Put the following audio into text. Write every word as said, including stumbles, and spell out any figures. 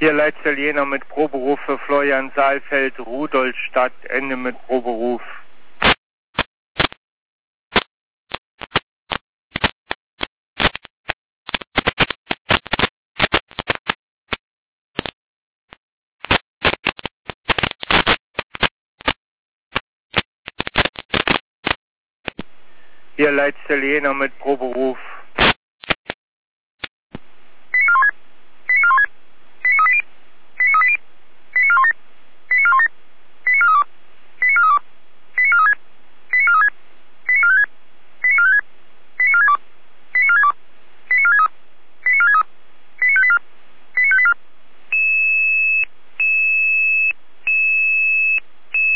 Hier letzter Jena mit Proberuf für Florian Saalfeld, Rudolstadt, Ende mit Proberuf. Hier letzter Jena mit Proberuf.